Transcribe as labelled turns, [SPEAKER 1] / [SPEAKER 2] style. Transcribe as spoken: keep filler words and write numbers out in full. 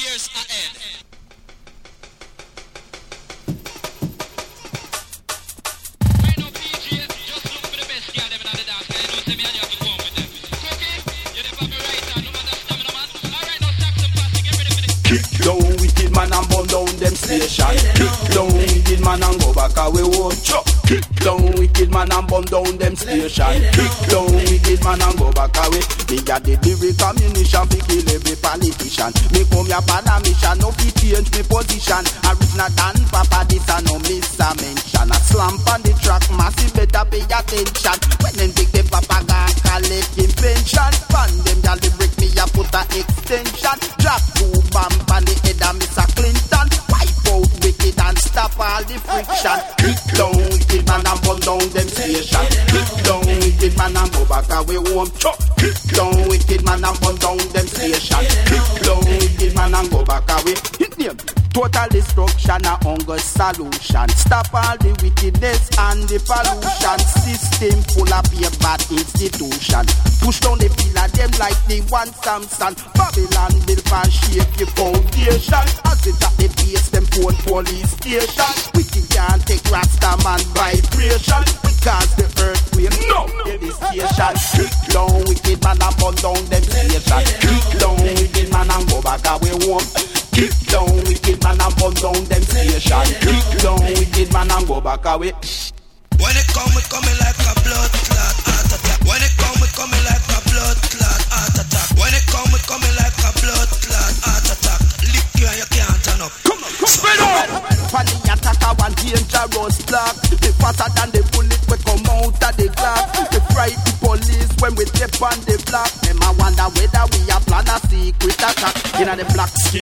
[SPEAKER 1] years ahead. Right now, P J, just look for the best girl them in the dance. You know, say me and you have to go on with them. Cookie, you never be right on, no matter stamina, man. Alright, now Saxon Posse, get ready for this.
[SPEAKER 2] Kick down wicked man and burn down them station. Kick down wicked man and go back away home. Chuck. Kick down wicked man and burn down them station. Kick down wicked man and go back away. Me got the lyric ammunition fi kill every politician. Me come here for a mission, no fi change me position. Original than Papa, this a no miss a mention. A slamp on the track, massive better pay attention. When them take the Papa gun collect him pension. Fan them the lyric me a put a extension. Drop two bomb on the head of Mister Clinton. Wipe out wicked and stop all the friction. Kick down wicked man and burn down them station. Kick down wicked man and go back away home. Chuck. Kick down wicked man and burn down them station. Kick down wicked man and go back away. Hit name. Total destruction a hunger solution. Stop all the wickedness and the pollution. System full of a bad institution. Push down the pillar them like the one Samson. Babylon built and shape your foundation. As it at the base them phone police station. Wicked can't take Rasta man vibration. Because the earthquake no devastation. Kick down wicked man and burn down them station. Kick down wicked man and go back away home. Kick down wicked man and burn down them station. Kick down wicked man and go back away.
[SPEAKER 3] When it come, it coming like a blood clot heart attack. When it come, it coming like a blood clot heart attack. When it come, it coming like a blood clot heart attack. Lick you and you can't turn up.
[SPEAKER 2] Come on, come on. Spread out. Funny attack a one dangerous block. They faster than the bullet we come out of the clock. They fright the police when we step on the block. Them a wonder whether we a plan a secret attack. Inna the black skin